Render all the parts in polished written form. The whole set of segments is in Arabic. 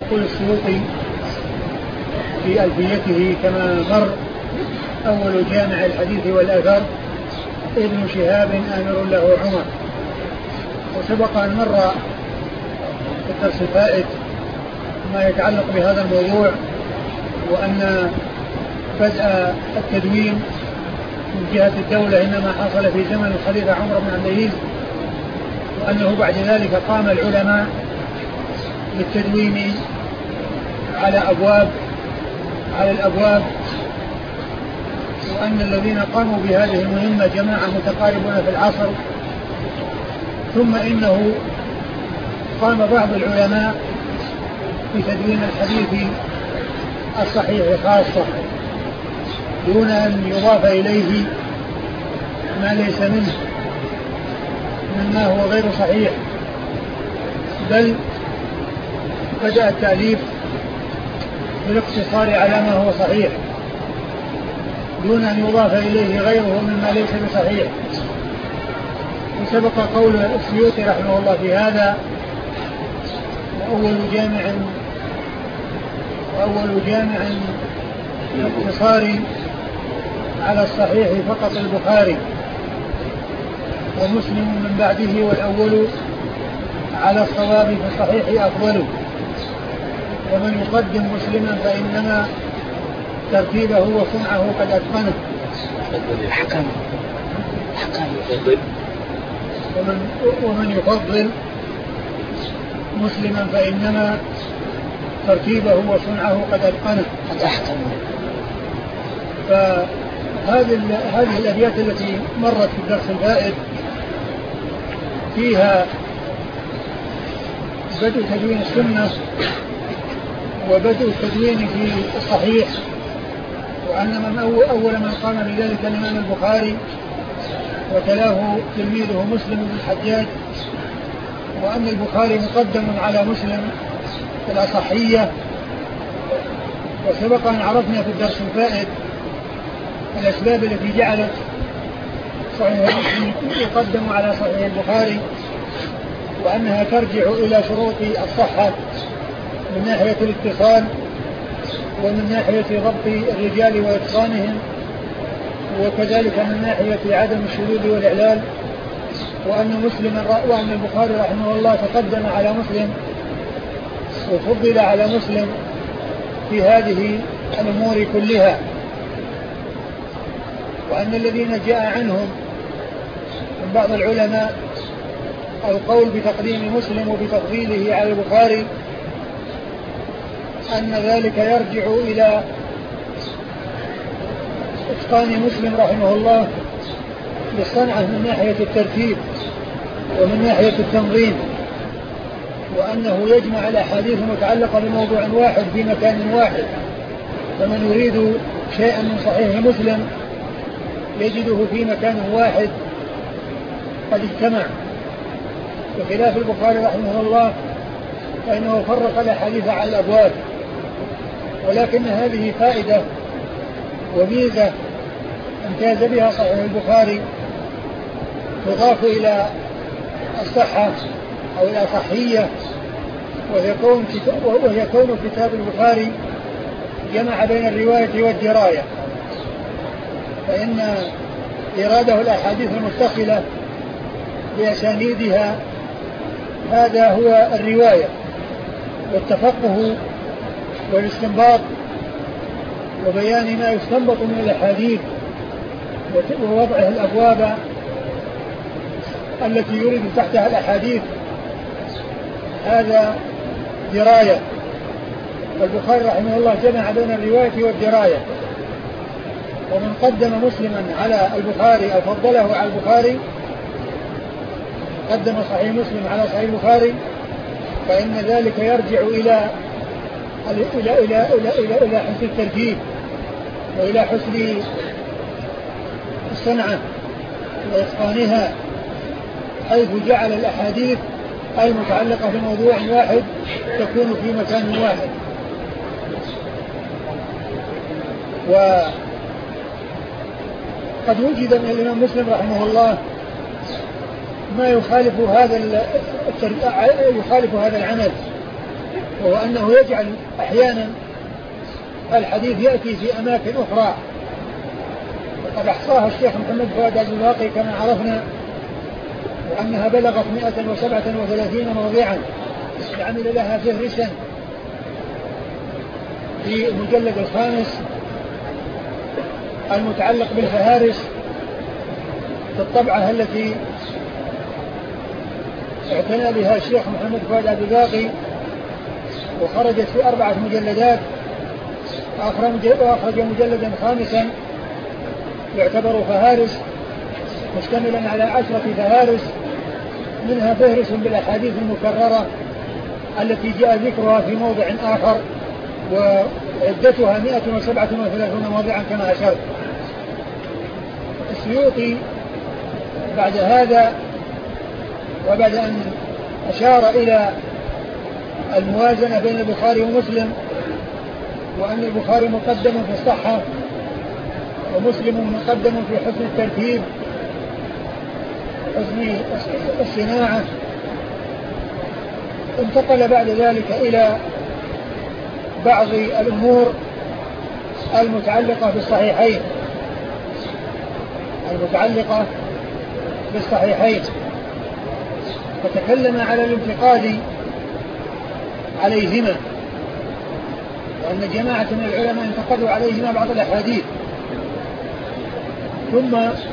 يقول السيوطي في ألفيته كما مر: أول جامع الحديث والأثر ابن شهاب آمر له عمر. وسبق أن مر في الدرس الفائت ما يتعلق بهذا الموضوع، وأن بدء التدوين من جهة الدولة إنما حصل في زمن الخليفة عمر بن عبد العزيز، وأنه بعد ذلك قام العلماء بالتدوين على الأبواب، وأن الذين قاموا بهذه المهمة جماعة متقاربون في العصر. ثم إنه قام بعض العلماء بتدوين الحديث الصحيح خاصة دون أن يضاف إليه ما ليس منه مما هو غير صحيح، بل بدأ التأليف بالاقتصار على ما هو صحيح دون أن يضاف إليه غيره مما ليس بصحيح. وسبق قول السيوطي رحمه الله في هذا: وأول جامع الاقتصار على الصحيح فقط البخاري، ومسلم من بعده، والأول على الصواب في الصحيح أفضل، ومن يقدم مسلما فإنما ترتيبه وصنعه قد أتقنه. ومن يفضل مسلما فإنما ترتيبه وصنعه قد أتقنه. فهذه الأبيات التي مرت في الدرس الفائت فيها بدء تدوين السنة وبدء التدوين في الصحيح، وأن أول من قام بذلك الإمام البخاري، وتلاه تلميذه مسلم بن الحجاج، وأن البخاري مقدم على مسلم في الأصحية. وسبق أن عرفنا في الدرس الفائت الأسباب التي جعلت صحيح مسلم يقدم على صحيح البخاري، وأنها ترجع إلى شروط الصحة من ناحية الاتصال، ومن ناحية ضبط الرجال وإتقانهم، وكذلك من ناحية عدم الشذوذ والإعلال، وأن البخاري رحمه الله تقدم على مسلم وفضل على مسلم في هذه الأمور كلها، وأن الذين جاء عنهم من بعض العلماء القول بتقديم مسلم وبتفضيله على البخاري أن ذلك يرجع إلى إتقان مسلم رحمه الله للصنعة من ناحية الترتيب ومن ناحية التنظيم، وأنه يجمع الأحاديث المتعلقة بموضوع واحد في مكان واحد، فمن يريد شيئا من صحيح مسلم يجده في مكان واحد قد اجتمع، بخلاف البخاري رحمه الله فإنه فرق الأحاديث على الأبواب. ولكن هذه فائدة وميزة امتاز بها صحيح البخاري تضاف إلى الصحة أو إلى صحية، وهي كون كتاب البخاري جمع بين الرواية والدراية، فإن إراده الأحاديث المتصلة بأسانيدها هذا هو الرواية، والتفقه والاستنباط وبيان ما يستنبط من الأحاديث ووضعه الأبواب التي يريد تحتها الأحاديث، هذا دراية. والبخاري رحمه الله جمع بين الرواية والدراية، ومن قدم مسلما على البخاري أو فضله على البخاري قدم صحيح مسلم على صحيح البخاري، فإن ذلك يرجع إلى حسن الترتيب وإلى حسن الصنعة وإتقانها، حيث جعل الأحاديث المتعلقة بموضوع واحد تكون في مكان واحد. وقد وجد من الإمام مسلم رحمه الله ما يخالف هذا العمل، وهو أنه يجعل أحيانا الحديث يأتي في أماكن أخرى، وقد أحصاها الشيخ محمد فؤاد الباقي كما عرفنا، وأنها بلغت 137 موضعا، عمل لها فهرسا في المجلد الخامس المتعلق بالفهارس في الطبعة التي اعتنى بها الشيخ محمد فؤاد الباقي، وخرجت في 4 مجلدات، وأخرج مجلدا خامسا يعتبر فهارس مشتملا على 10 فهارس، منها فهرس بالأحاديث المكررة التي جاء ذكرها في موضع آخر، وعدتها 137 موضعا كما أشرت. السيوطي بعد هذا وبعد أن أشار إلى الموازنة بين البخاري ومسلم، وأن البخاري مقدم في الصحة ومسلم مقدم في حسن الترتيب حسن الصناعة، انتقل بعد ذلك إلى بعض الأمور المتعلقة بالصحيحين فتكلم على الانتقاد عليهما، وأن جماعة من العلماء انتقدوا عليهما بعض الأحاديث، ثم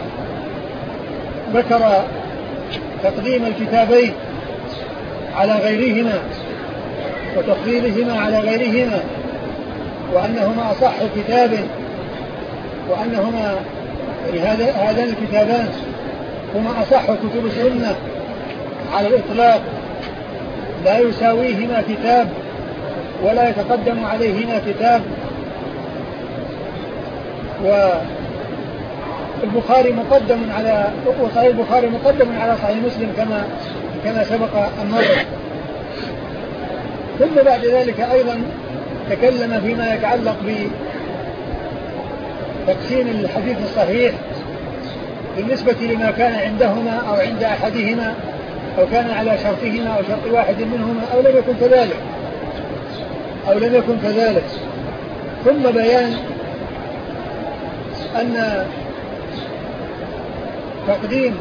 ذكر تقديم الكتابين على غيرهما وتفضيلهما على غيرهما، وأنهما أصح كتاب، وأنهما يعني هذان الكتابان هما أصح كتب السنة على الإطلاق، لا يساويهما كتاب ولا يتقدم عليهما كتاب. والبخاري مقدم على وصحيح البخاري مقدم على صحيح مسلم كما سبق النظر. ثم بعد ذلك أيضا تكلم فيما يتعلق بتقسيم الحديث الصحيح بالنسبة لما كان عندهما أو عند أحدهما، أو كان على شرطهما أو شرط واحد منهما أو لم يكن كذلك. ثم بيان أن تقديم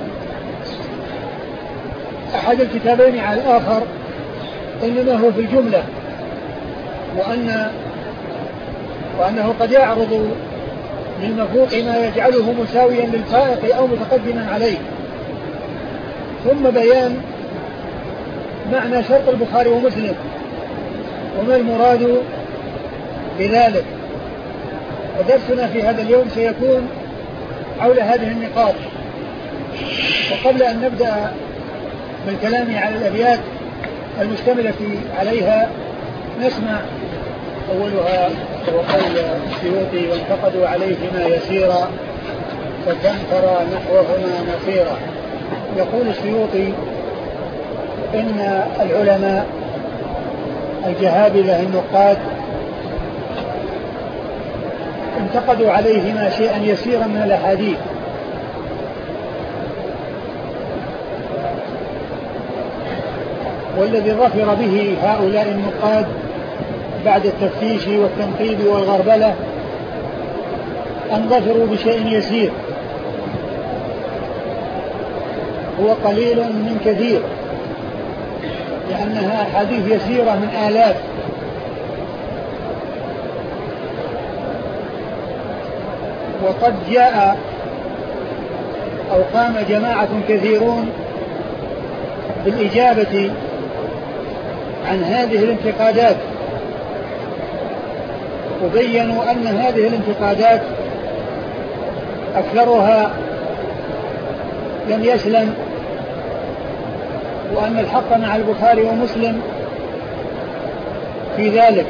أحد الكتابين على الآخر إنما هو في الجملة، وأنه قد يعرض من مفوق ما يجعله مساويا للفائق أو متقدما عليه. ثم بيان معنى شرط البخاري ومسلم وما المراد بذلك. ودرسنا في هذا اليوم سيكون حول هذه النقاط. وقبل أن نبدأ بالكلام على الأبيات المشتملة عليها نسمع أولها وقول السيوطي: وانتقدوا عليهما يسيرا فكم ترى نحوهما نصيرا. يقول السيوطي إن العلماء الجهابذة النقاد انتقدوا عليهما شيئا يسيرا من الأحاديث، والذي ظفر به هؤلاء النقاد بعد التفتيش والتنقيب والغربلة أن ظفروا بشيء يسير هو قليل من كثير، لأنها أحاديث يسيرة من آلاف. وقد جاء أو قام جماعة كثيرون بالإجابة عن هذه الانتقادات، وبينوا أن هذه الانتقادات أكثرها لم يسلم، وأن الحق مع البخاري ومسلم في ذلك.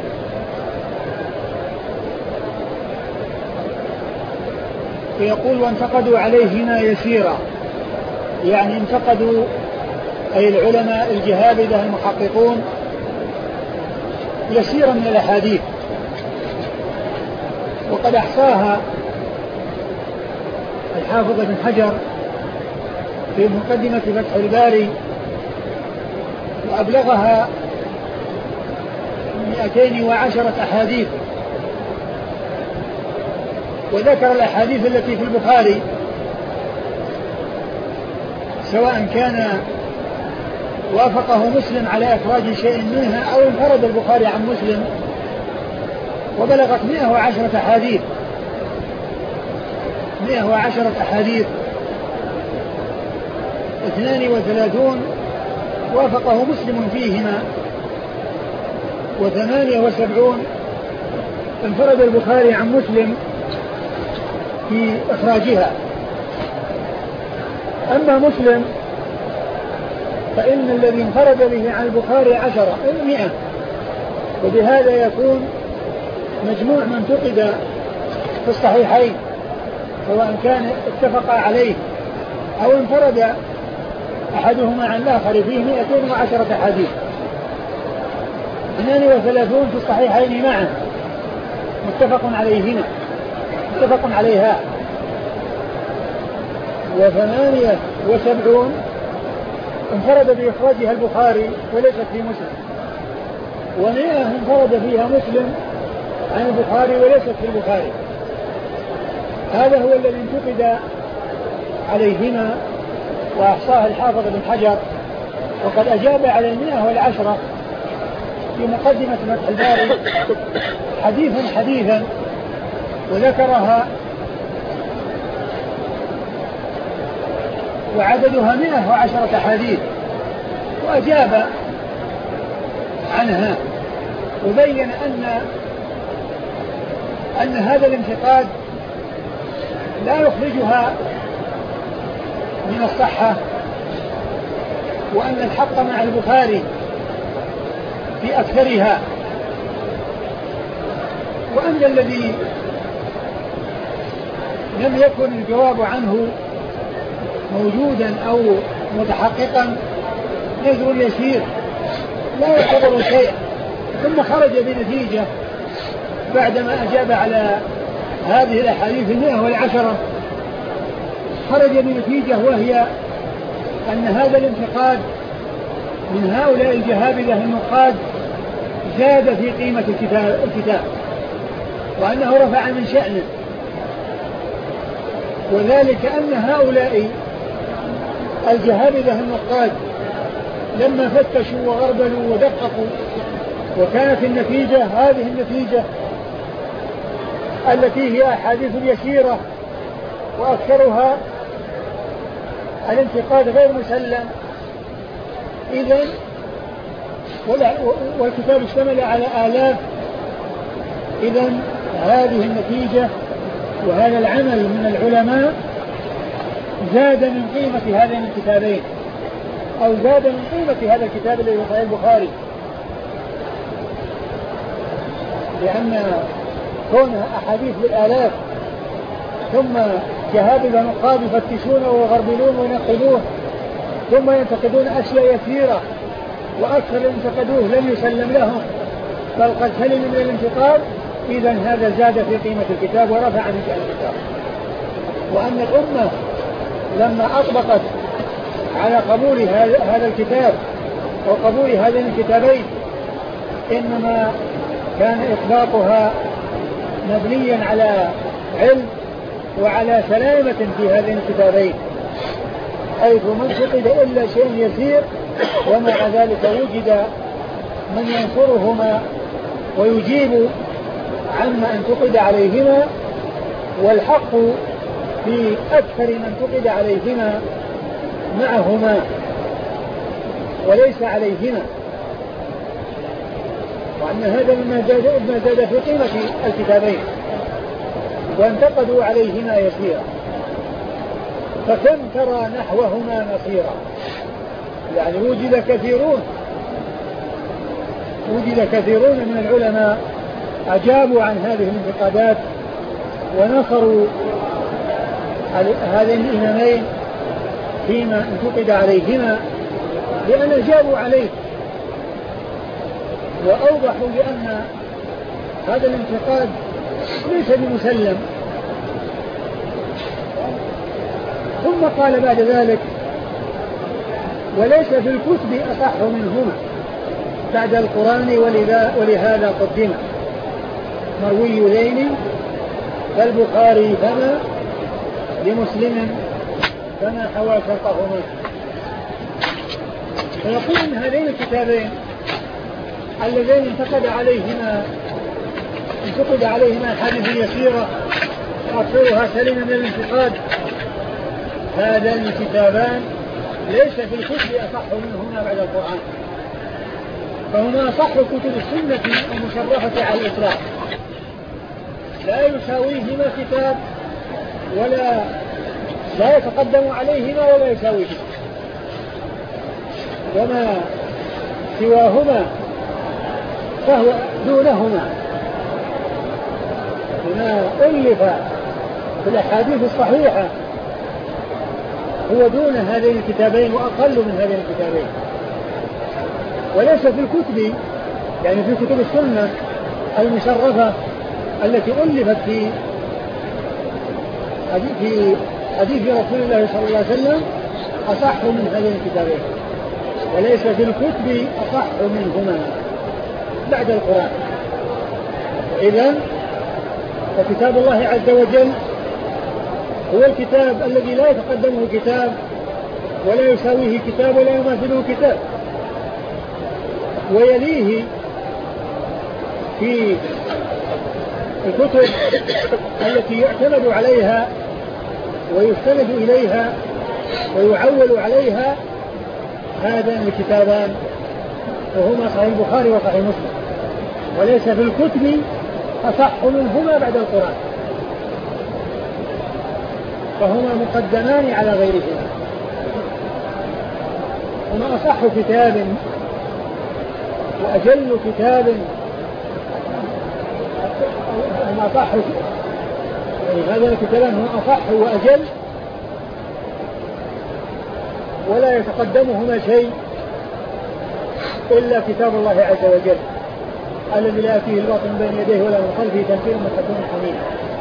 فيقول: وانتقدوا عليهما يسيرا، يعني انتقدوا أي العلماء الجهابذة المحققون يسيرا من الأحاديث. وقد أحصاها الحافظ ابن حجر في مقدمة فتح الباري، وأبلغها 210 أحاديث، وذكر الأحاديث التي في البخاري سواء كان وافقه مسلم على إخراج شيء منها أو انفرد البخاري عن مسلم، وبلغت 110 أحاديث. 110 أحاديث، 32 وافقه مسلم فيهما، و78 انفرد البخاري عن مسلم في إخراجها. أما مسلم فإن الذي انفرد به عن البخاري 100، وبهذا يكون مجموع من فقد في الصحيحين سواء كان اتفق عليه أو انفرد أحدهما عن الآخر فيه 210 أحاديث، 32 في الصحيحين معا متفق عليها، و78 انفرد بإخراجها البخاري وليست في مسلم، و100 انفرد فيها مسلم عن البخاري وليست في البخاري. هذا هو الذي انتقد عليهما وأحصاه الحافظ بن حجر، وقد أجاب على 110 في مقدمة فتح الباري حديثا وذكرها، وعددها 110 حديث، وأجاب عنها وبين أن هذا الانتقاد لا يخرجها من الصحة، وأن الحق مع البخاري في أكثرها، وأن الذي لم يكن الجواب عنه موجودا أو متحققا نذر يسير لا يعتبر شيء، ثم خرج بنتيجة بعدما أجاب على هذه الأحاديث 110 خرج بنتيجة، وهي أن هذا الانتقاد من هؤلاء الجهابذة النقاد زاد في قيمة الكتاب، وأنه رفع من شأنه، وذلك أن هؤلاء الجهابذة النقاد لما فتشوا وغربلوا ودققوا وكانت النتيجة هذه النتيجة التي هي أحاديث يسيرة وأكثرها الانتقاد غير مسلم، إذن والكتاب اشتمل على آلاف، إذن هذه النتيجة وهذا العمل من العلماء زاد من قيمة هذين الكتابين، أو زاد من قيمة هذا الكتاب الذي هو صحيح البخاري، لأن كونها أحاديث بالآلاف ثم جهابذة نقاد يفتشونه ويغربلون وينقلوه ثم ينتقدون أشياء يسيرة، وأكثر انتقدوه لم يسلم لهم بل قد سلم من الانتقاد، إذن هذا زاد في قيمة الكتاب ورفع من شأن الكتاب. وأن الأمة لما أطبقت على قبول هذا الكتاب وقبول هذين الكتابين إنما كان إطلاقها مبنيا على علم وعلى سلامة في هذين الكتابين، حيث من فقد إلا شيء يسير، ومع ذلك وجد من ينصرهما ويجيب عما انتقد عليهما، والحق في أكثر من انتقد عليهما معهما وليس عليهما، وأن هذا مما زاد في قيمة الكتابين، وانتقدوا عليهما يسيرا، فكم ترى نحوهما مصيرا، يعني وجد كثيرون من العلماء أجابوا عن هذه الانتقادات ونصروا هذين الإمامين فيما انتقد عليهما، لأن أجابوا عليه وأوضحوا بأن هذا الانتقاد ليس بمسلم. ثم قال بعد ذلك: وليس في الكتب أصح منهما، بعد القرآن ولهذا قدم مروي ذين فالبخاري فما لمسلم فما حوى شرطهما. فيقول إن هذين الكتابين اللذين انتقد عليهما حديث يسيرة أكثرها سليمة من الانتقاد، هذان الكتابان ليس في الكتب أصح منهما بعد القرآن، فهما أصح كتب السنة المشرفة على الإطلاق، لا يساويهما كتاب ولا يتقدم عليهما ولا يساويهما، وما سواهما فهو دونهما، بما ألف في الأحاديث الصحيحة هو دون هذين الكتابين وأقل من هذين الكتابين. وليس في الكتب يعني في كتب السنة المشرفة التي ألفت في حديث رسول الله صلى الله عليه وسلم أصح من هذين الكتابين، وليس في الكتب أصح منهما بعد القرآن. إذن فكتاب الله عز وجل هو الكتاب الذي لا يتقدمه كتاب ولا يساويه كتاب ولا يماثله كتاب، ويليه في الكتب التي يعتمد عليها ويستند إليها ويعول عليها هذان الكتابان وهما صحيح البخاري وصحيح مسلم، وليس في الكتب أصح منهما بعد القرآن، فهما مقدمان على غيرهما. هما أصح كتاب وأجل كتاب، هما أصح يعني هذا الكتابان هما أصح وأجل ولا يتقدمهما شيء إلا كتاب الله عز وجل الذي لا يأتيه الباطل من بين يديه ولا من خلفه تنزيل من حكيم حميد.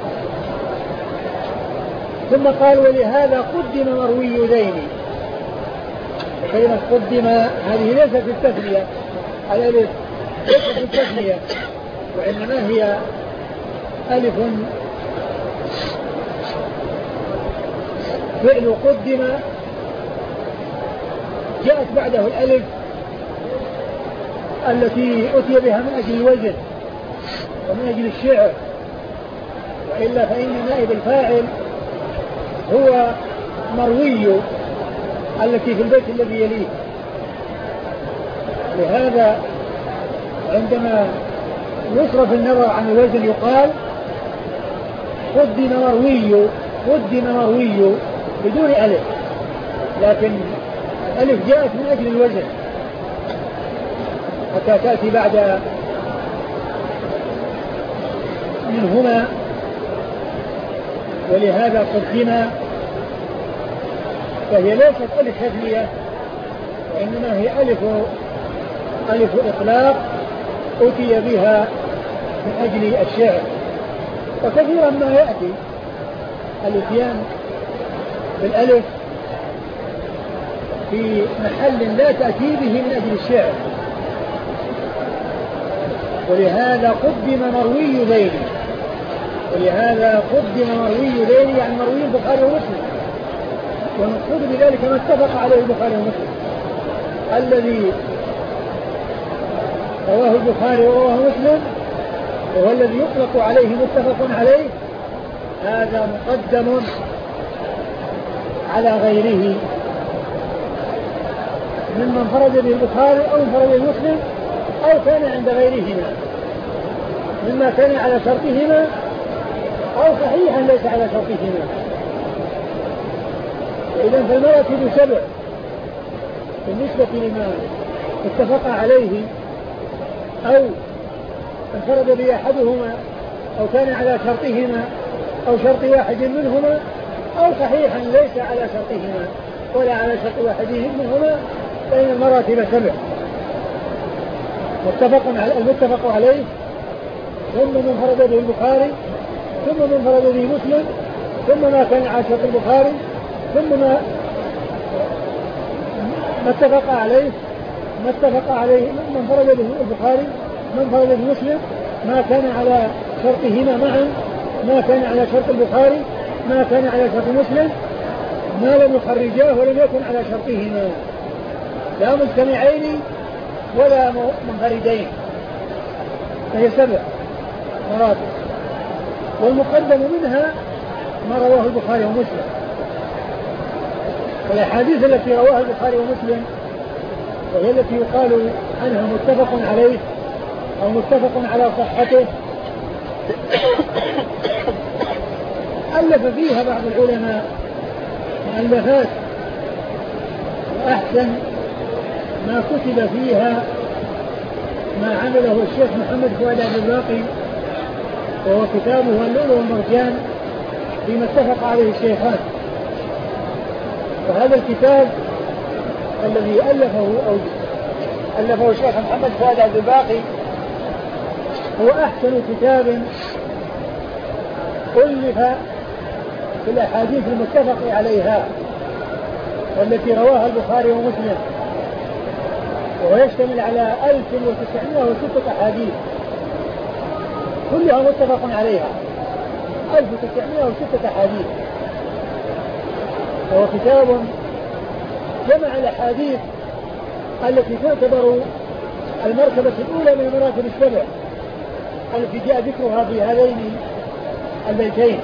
ثم قال ولهذا قدم مروي ذين. كلمة قدم هذه ليست في التثنية، الألف ليست في التثنية، وإنما هي ألف فعل قدم جاءت بعده الألف التي أتي بها من أجل الوزن ومن أجل الشعر، وإلا فإن نائب الفاعل هو مروي التي في البيت الذي يليه. لهذا عندما يصرف النظر عن الوزن يقال قدم مروي بدون ألف، لكن الألف جاءت من أجل الوزن حتى تأتي بعد منهما، ولهذا قدم، فهي ليست ألف تثنية وإنما هي ألف إطلاق أتي بها من أجل الشعر. وكثيرا ما يأتي الاتيان بالألف في محل لا تأتي به من أجل الشعر، ولهذا قدم مروي ذين، يعني مروي البخاري ومسلم، ونقصد بذلك ما اتفق عليه البخاري ومسلم، الذي رواه البخاري ورواه مسلم وهو الذي يطلق عليه متفق عليه، هذا مقدم على غيره ممن فرد به البخاري أو انفرد به مسلم أو كان عند غيرهما مما كان على شرطهما أو صحيحا ليس على شرطهما. إذن فالمراتب 7 بالنسبة لما اتفق عليه أو انفرد به أحدهما أو كان على شرطهما أو شرط واحد منهما أو صحيحا ليس على شرطهما ولا على شرط واحد منهما، فإن المراتب 7 المتفق عليه ثم من فرد به البخاري ثم من فرد به مسلم ثم ما كان على شرط البخاري ثم ما اتفق عليه ما اتفق عليه من فرد به البخاري من فرد به مسلم ما كان على شرطهما معا، ما كان على شرط البخاري ما كان على شرط مسلم، ما لم يخرجاه ولم يكن على شرطهما، لا مجتمعين ولا منفردين، فهي 7 مراتب. والمقدم منها ما رواه البخاري ومسلم. والأحاديث التي رواها البخاري ومسلم وهي التي يقال عنها متفق عليه أو متفق على صحته ألف فيها بعض العلماء مؤلفات، وأحسن ما كتب فيها ما عمله الشيخ محمد فؤاد عبد الباقي، وهو كتابه اللؤلؤ والمرجان فيما اتفق عليه الشيخان. وهذا الكتاب الذي ألفه الشيخ محمد فؤاد عبد الباقي هو أحسن كتاب ألف في الأحاديث المتفق عليها والتي رواها البخاري ومسلم، وهو يشتمل على 1906 أحاديث كلها متفق عليها، 1906 أحاديث. وهو كتاب جمع الأحاديث التي تعتبر المرتبة الأولى من المراتب 7 التي جاء ذكرها في هذين البيتين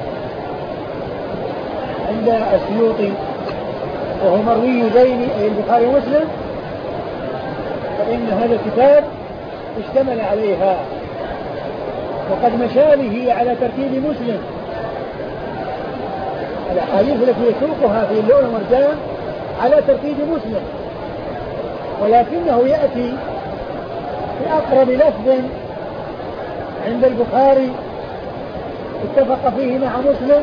عند السيوطي، وهو مروي بين البخاري ومسلم، فإن هذا الكتاب اشتمل عليها. وقد مشى به على ترتيب مسلم، الأحاديث التي يسوقها في اللؤلؤ والمرجان على ترتيب مسلم، ولكنه يأتي بأقرب لفظ عند البخاري اتفق فيه مع مسلم،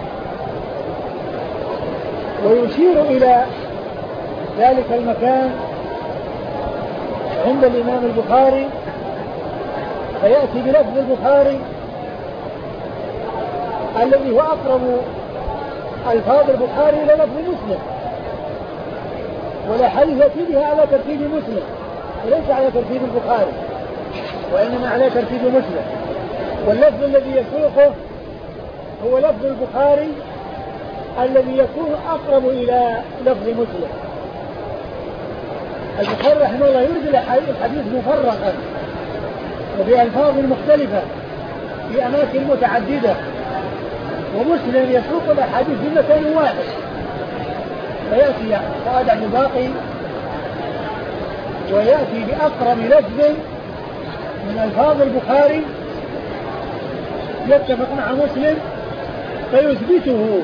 ويشير إلى ذلك المكان عند الإمام البخاري، فيأتي بلفظ البخاري الذي هو أقرب ألفاظ البخاري إلى لفظ مسلم، والأحاديث يأتي بها على ترتيب مسلم وليس على ترتيب البخاري، وإنما على ترتيب مسلم. واللفظ الذي يسوقه هو لفظ البخاري الذي يكون أقرب إلى لفظ مسلم. البخاري رحمه الله يرسل الحديث مفرقا وبألفاظ مختلفة في أماكن متعددة، ومسلم يسوق الأحاديث في مكان واحد، فيأتي فؤاد عبد الباقي ويأتي بأقرب لفظ من ألفاظ البخاري يتفق مع مسلم فيثبته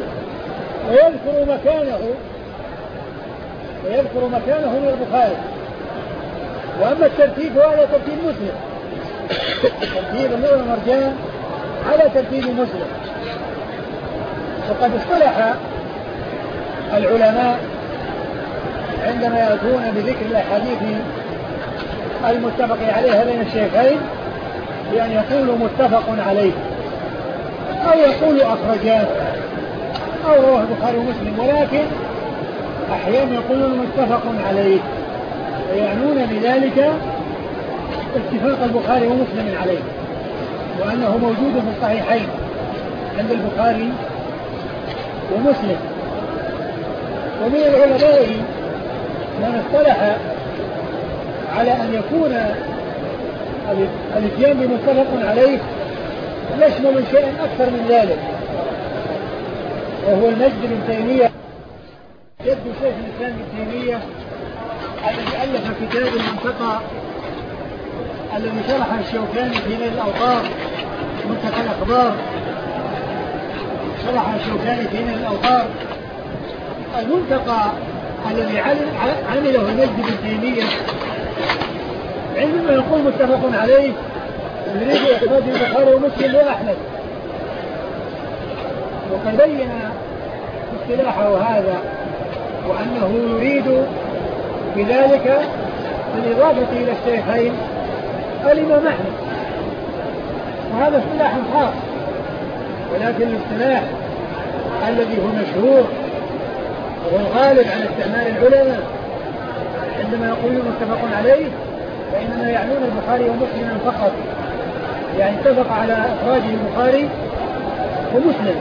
ويذكر مكانه من البخاري. وأما الترتيب فهو ترتيب مسلم، ترتيب اللؤلؤ والمرجان على ترتيب مسلم. وقد اصطلح العلماء عندما يأتون بذكر الأحاديث المتفق عليها بين الشيخين بأن يقولوا متفق عليه أو يقولوا أخرجاه أو رواه البخاري ومسلم، ولكن أحيانا يقولون متفق عليه ويعنون بذلك اتفاق البخاري ومسلم عليه، وأنه موجود في الصحيحين عند البخاري ومسلم. ومن العلماء من اصطلح على أن يكون الاتيان بمتفق عليه يشمل شيئا أكثر من ذلك، وهو المجد بن تيمية جد شيخ الإسلام ابن تيمية الذي ألف كتاب المنتقى الذي شرح الشوكاني في نيل الأوطار منتقى الأخبار، شرح الشوكاني في نيل الأوطار المنتقى الذي عمله المجد بن تيمية. عندما يقول متفق عليه يريد إخراج البخاري ومسلم وأحمد، وقد بين اصطلاحه هذا وأنه يريد بذلك بالإضافة إلى الشيخين الإمام أحمد، وهذا اصطلاح خاص، ولكن الاصطلاح الذي هو مشهور وهو الغالب على استعمال العلماء عندما يقولون متفق عليه فإنما يعنون البخاري ومسلم فقط، يعني اتفق على إخراجه البخاري ومسلم.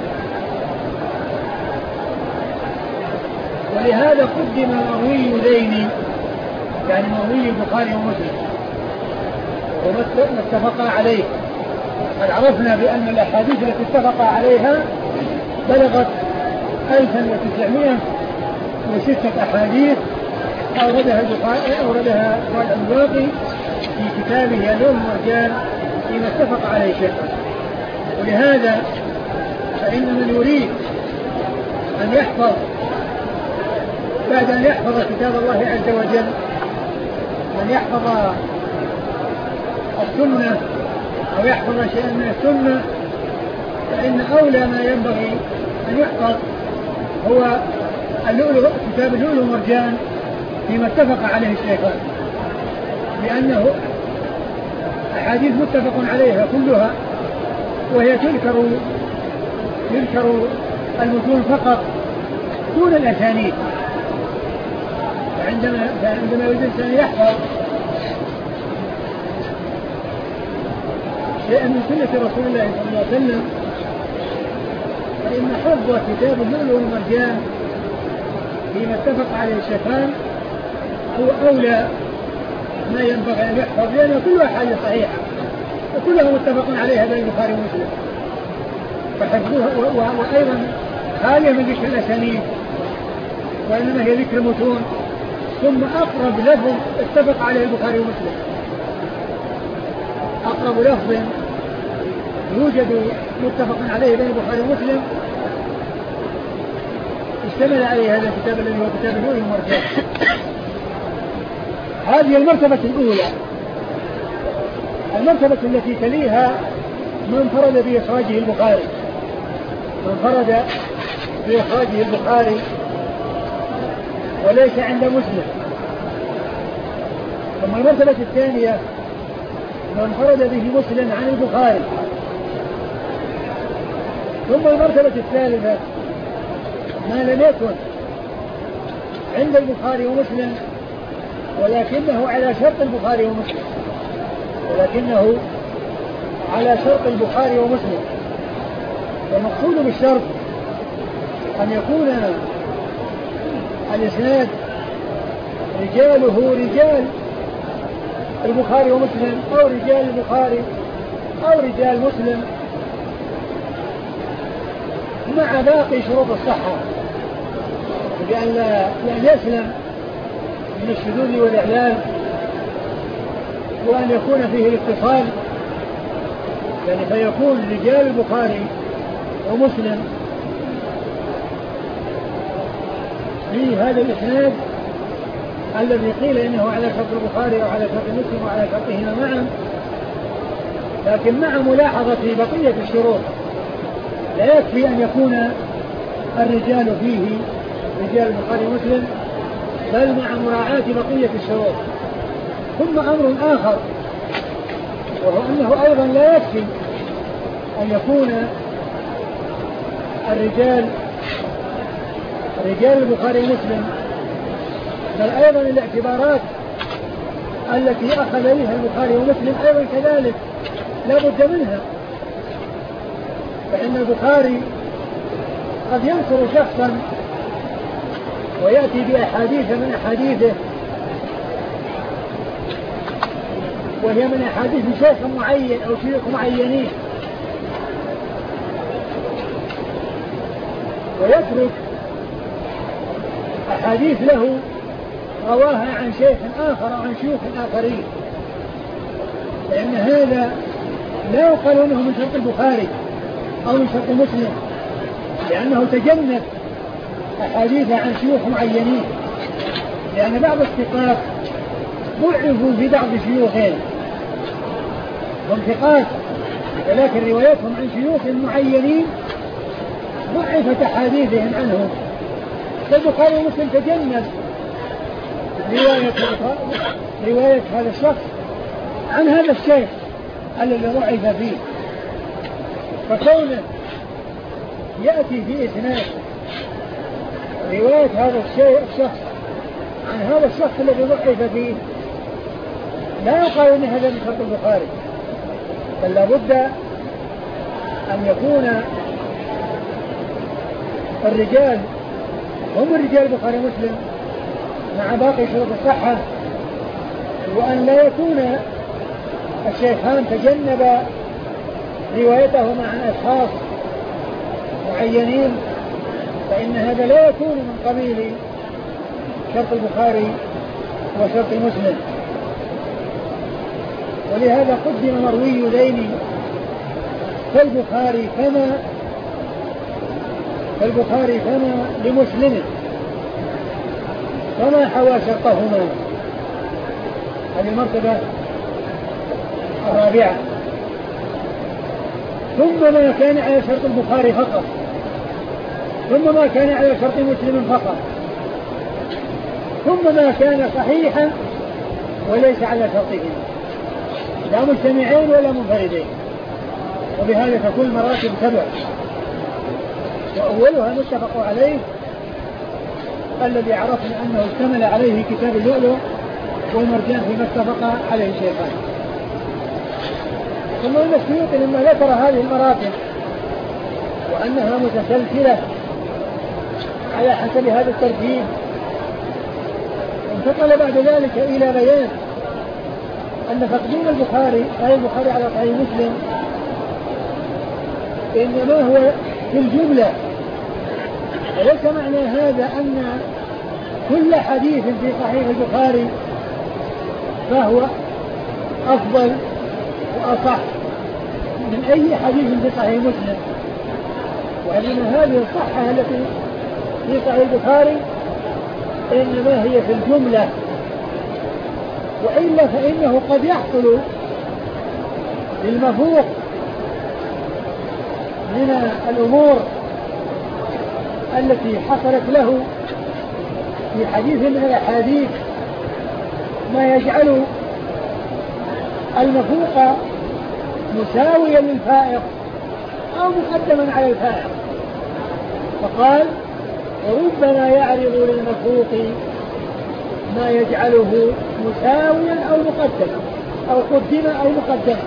ولهذا قدم مروي ذين، يعني مروي البخاري ومسلم وما اتفق عليه. قد عرفنا بأن الأحاديث التي اتفق عليها بلغت 1906 أحاديث أوردها الباقي في كتابه علوم المرجان فيما اتفق عليه شيخا. ولهذا فإن من يريد أن يحفظ بعد أن يحفظ كتاب الله عز وجل أن يحفظ السنة أو يحفظ شيئا من السنة، فإن أولى ما ينبغي أن يحفظ هو كتاب اللؤلؤ والمرجان فيما اتفق عليه الشيخان، لأنه أحاديث متفق عليها كلها، وهي تذكر المتون فقط دون الأسانيد. فعندما يريد الإنسان يحفظ شيئا من سنة رسول الله صلى الله عليه وسلم فإن حفظ كتاب اللؤلؤ والمرجان فيما اتفق عليه الشيخان هو أولى ما ينبغي أن يحفظ، لأن كلها حاجة صحيحة وكلها متفق عليها بين البخاري ومسلم، فحفظوها وأيضا خالية من ذكر الأسانيد، وإنما هي ذكر المتون. ثم أقرب لفظ اتفق عليه البخاري ومسلم، أقرب لفظ يوجد متفق عليه بين البخاري ومسلم اشتمل عليه هذا الكتاب الذي هو كتاب اللؤلؤ والمرجان. هذه المرتبة الأولى. المرتبة التي تليها من فرد بإخراجه البخاري، وليس عند مسلم. ثم المرتبة الثانية من فرد به مسلم عن البخاري. ثم المرتبة الثالثة ما لم يكن عند البخاري ومسلم ولكنه على شرط البخاري ومسلم. والمقصود بالشرط أن يكون الإسناد رجاله رجال البخاري ومسلم أو رجال البخاري أو رجال مسلم مع باقي شروط الصحة، لأن يسلم من الشذوذ والإعلال، وأن يكون فيه الاتصال، يعني فيكون رجال البخاري ومسلم في هذا الإسناد الذي قيل إنه على شرط البخاري أو على شرط مسلم وعلى شرطهما معا، لكن مع ملاحظة بقية الشروط. لا يكفي أن يكون الرجال فيه رجال البخاري ومسلم، بل مع مراعاة بقية الشروط. ثم أمر آخر وهو أنه أيضا لا يكفي أن يكون الرجال رجال البخاري ومسلم، بل أيضا الاعتبارات التي أخذ بها البخاري ومسلم أيضا كذلك لا بد منها. فإن البخاري قد ينصر شخصا ويأتي بأحاديث من أحاديثه وهي من أحاديث شيخ معين أو شيوخ معينين، ويترك أحاديث له رواها عن شيخ آخر أو عن شيوخ آخرين، لأن هذا لا يقال أنه من شرط البخاري أو من شرط مسلم، لأنه تجنب أحاديث عن شيوخ معينين، لأن بعض الثقات ضعفوا في بعض شيوخهم، هم ثقات ولكن رواياتهم عن شيوخ معينين ضعفت أحاديثهم عنهم. فالبخاري ومسلم تجنب رواية هذا الشخص عن هذا الشيخ الذي ضعف فيه، فكونه يأتي في إسناد رواية هذا الشخص عن هذا الشخص الذي ضعف فيه لا يقال ان هذا من شرط البخاري، بل لابد ان يكون الرجال هم الرجال البخاري ومسلم مع باقي شروط الصحة، وأن لا يكون الشيخان تجنب روايتهما عن أشخاص معينين، فإن هذا لا يكون من قبيل شرط البخاري وشرط مسلم. ولهذا قدم مروي ذين فالبخاري كما لمسلم فما حوى شرطهما. هذه المرتبة الرابعة. ثم ما كان على شرط البخاري فقط، ثم ما كان على شرط مسلم فقط، ثم ما كان صحيحا وليس على شرطهم، لا مجتمعين ولا منفردين. وبهذا تكون المراتب 7، وأولها متفق عليه الذي عرفنا أنه اشتمل عليه كتاب اللؤلؤ والمرجان فيما اتفق عليه الشيخان. ثم إن السيوطي لما ذكر هذه المراتب وأنها متسلسلة على حسب هذا الترتيب، انتقل بعد ذلك إلى بيان أن تقديم البخاري على صحيح مسلم إنما هو في الجملة، وليس معنى هذا أن كل حديث في صحيح البخاري فهو أفضل وأصح من أي حديث في صحيح مسلم، وإنما هذه الصحة التي في صحيح البخاري إنما هي في الجملة، وإلا فإنه قد يحصل للمفوق من الأمور التي حصلت له في حديث من الأحاديث ما يجعل المفوق مساويا للفائق أو مقدما على الفائق. فقال وربما يعرض للمفوق ما يجعله مساويا أو مقدما أو قدم أو مقدم.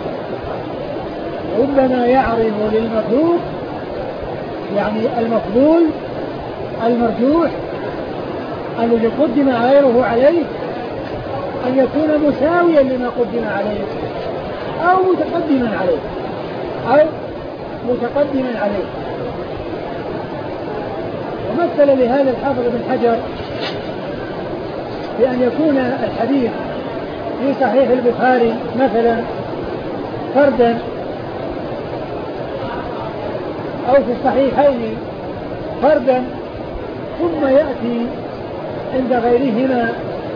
ربما يعرض للمفوق يعني المفضول المرجوح الذي قدم غيره عليه أن يكون مساويا لما قدم عليه أو متقدما عليه. ومثل لهذا الحافظ بن حجر بأن يكون الحديث في صحيح البخاري مثلا فردا أو في الصحيحين فردا، ثم يأتي عند غيرهما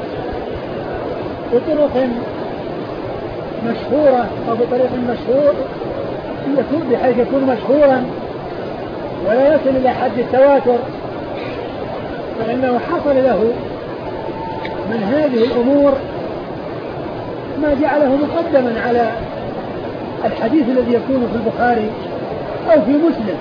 بطرق مشهورة أو بطريق مشهور بحيث يكون مشهورا ولا يصل إلى حد التواتر، فإنه حصل له من هذه الأمور ما جعله مقدما على الحديث الذي يكون في البخاري أو في مسلم.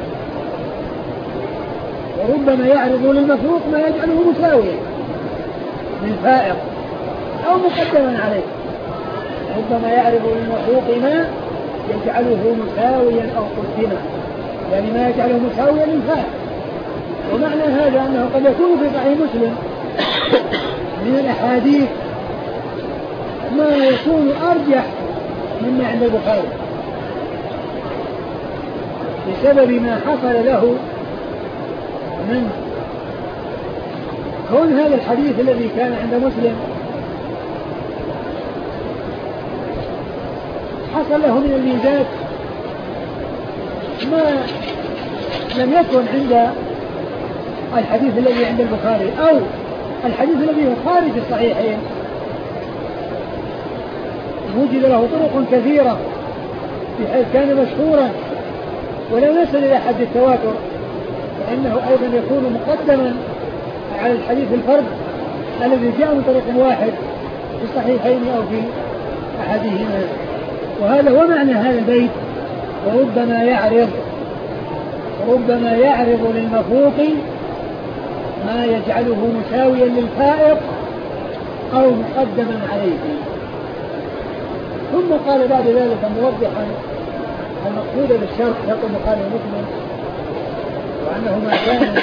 وربما يعرض للمفروق ما يجعله مساويا للفائق أو مقدما عليه. ربما يعرض للمفروق ما يجعله مساويا أو قدما، يعني ما يجعله مساويا للفائق. ومعنى هذا أنه قد يكون في صحيح مسلم من الأحاديث ما يكون أرجح مما عند البخاري بسبب ما حصل له من كون هذا الحديث الذي كان عند مسلم حصل له من الميزات ما لم يكن عند الحديث الذي عند البخاري، أو الحديث الذي هو خارج الصحيحين وجد له طرق كثيرة بحيث كان مشهورا ولم يصل إلى حد التواتر، فإنه أيضا يكون مقدما على الحديث الفرد الذي جاء من طريق واحد في الصحيحين أو في أحدهما. وهذا هو معنى هذا البيت وربما يعرض للمفوق ما يجعله مساويا للفائق أو مقدما عليه. ثم قال بعد ذلك موضحا المقصود بالشرط شرط البخاري ومسلم، وأنه ما كان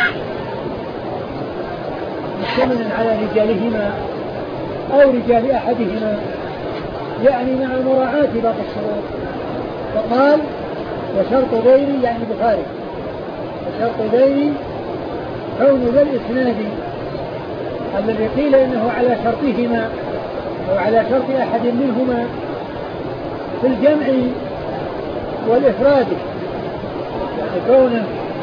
مشتملا على رجالهما أو رجال أحدهما، يعني مع مراعاة باقي الشروط. فقال وشرط غيري يعني البخاري، وشرط غيري كون ذا الإسناد الذي قيل إنه على شرطهما أو على شرط أحد منهما في الجمع والإفراد، يعني كونه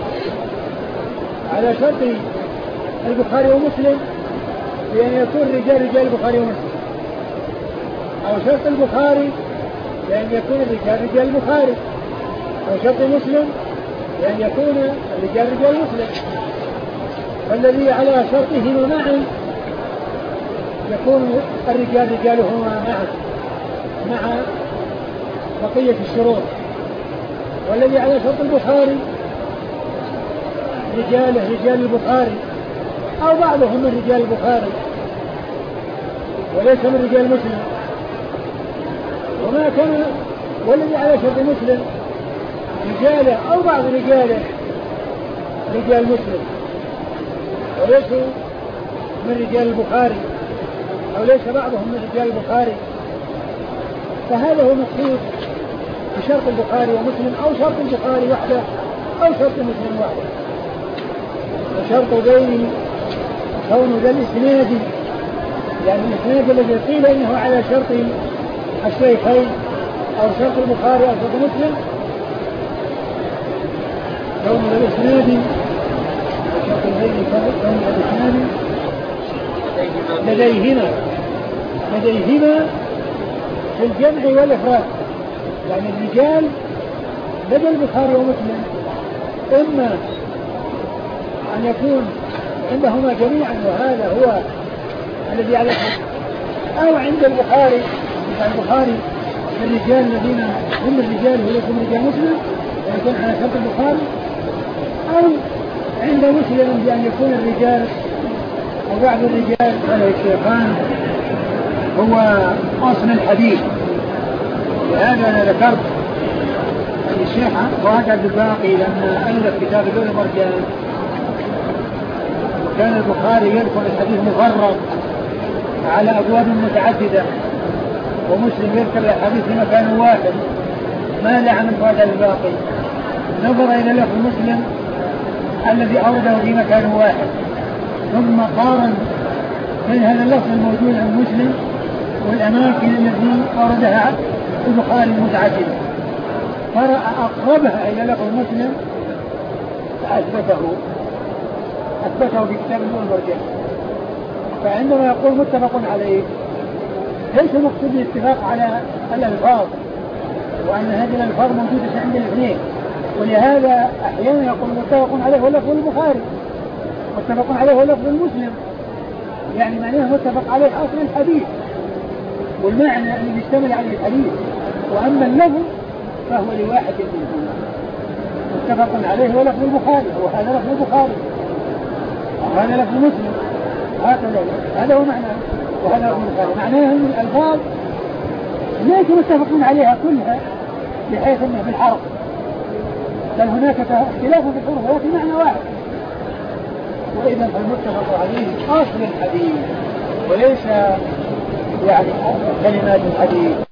على شرط البخاري ومسلم بأن يكون رجال البخاري ومسلم، أو شرط البخاري بأن يكون رجال البخاري، أو شرط مسلم بأن يكون رجال مسلم. فالذي على شرطهما معا يكون الرجال رجالهما معا مع بقية الشروط، والذي على شرط البخاري رجال البخاري أو بعضهم من رجال البخاري وليس من رجال مسلم. وما كان والذي على شرط مسلم رجاله أو بعض رجاله رجال مسلم وليسوا من رجال البخاري أو ليس بعضهم من رجال البخاري، فهذا هو مقصود بشرط البخاري ومسلم، أو شرط البخاري وحده أو شرط مسلم وحده. وشرط غيره كون ذا الإسناد يعني الإسناد الذي قيل إنه على شرط الشيخين أو شرط البخاري أو شرط مسلم، كون ذا الإسناد وشرط غيره كون ذا الإسناد لديهما في الجمع والإفراد، يعني الرجال لدى البخاري ومسلم إما أن يكون عندهما جميعا وهذا هو الذي على شرط، أو عند البخاري الرجال الذين هم الرجال وليسوا رجال مسلم يكون على شرط البخاري، أو عند مسلم بأن يكون الرجال أو بعض الرجال على الشيخان هو أصل الحديث. لهذا أنا ذكرت الشيخ وهكذا الباقي لما ألف كتاب لؤلؤ المرجان كان البخاري يذكر الحديث مفرد على أبواب متعددة، ومسلم يذكر الحديث في مكان واحد ما دعا من فوائد الباقي، نظر إلى لفظ مسلم الذي أورده في مكان واحد ثم قارن بين هذا اللفظ الموجود عند مسلم والأماكن التي أوردها البخاري المتعددة، فرأى أقربها إلى لفظ مسلم فأثبته في كتاب لؤلؤ المرجان. فعندما يقول متفق عليه ليس مقصود الاتفاق على الألفاظ وأن هذه الألفاظ موجودة عند الاثنين، ولهذا أحيانا يقول متفق عليه ولفظ البخاري متفق عليه ولفظ المسلم، يعني معناه متفق عليه أصل الحديث والمعنى الذي يشتمل عليه الحديث، وأما اللفظ فهو لواحد منهما متفق عليه ولفظ البخاري وهذا لفظ البخاري وهذا لفظ مسلم، هذا هو معناه وهذا لفظ البخاري. معناه أن الألفاظ ليس متفقون عليها كلها بحيث أنه بالحرف، بل هناك اختلاف في الحروف ولكن معنى واحد، وإذا فالمتفق عليه أصل الحديث وليس يعني كلمات الحديث.